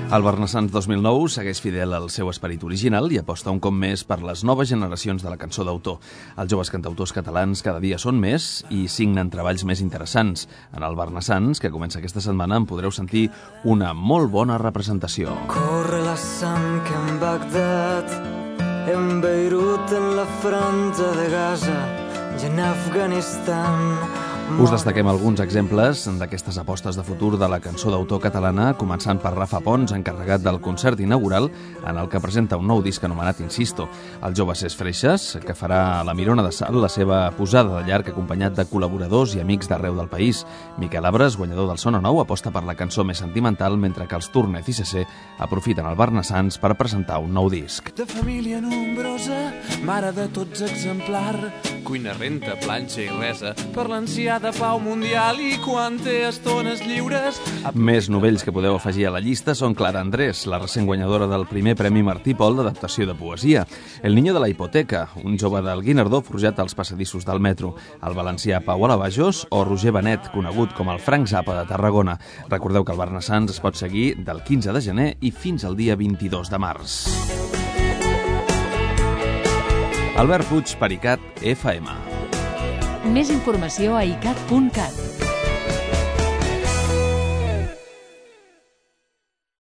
El Barnassans 2009 segueix fidel al seu esperit original i aposta un cop més per les noves generacions de la cançó d'autor. Els joves cantautors catalans cada dia són més i signen treballs més interessants. En el Barnassans, que comença aquesta setmana, en podreu sentir una molt bona representació. Corre la sang que en Bagdad, en Beirut, en la franja de Gaza i en Afganistan. Us destaquem alguns exemples d'aquestes apostes de futur de la cançó d'autor catalana, començant per Rafa Pons, encarregat del concert inaugural, en el que presenta un nou disc anomenat Insisto. El jove Cesc Freixas, que farà a la Mirona de Salt la seva posada de llarg acompanyat de col·laboradors i amics d'arreu del país. Miquel Abres, guanyador del Sona Nou, aposta per la cançó més sentimental, mentre que els Túrnez i CC aprofiten el Barnassans per presentar un nou disc. De família nombrosa, mare de tots exemplar, cuina, renta, planxa i resa per l'ancià de pau mundial i quan té estones lliures... Més novells que podeu afegir a la llista són Clara Andrés, la recent guanyadora del primer Premi Martí Pol d'adaptació de poesia, El niño de la hipoteca, un jove del Guinardó forjat als passadissos del metro, el valencià Pau Alavajos o Roger Benet, conegut com el Frank Zappa de Tarragona. Recordeu que el Barnassans es pot seguir del 15 de gener i fins al dia 22 de març. Albert Puig, Pericat, FM. Més informació a icat.cat.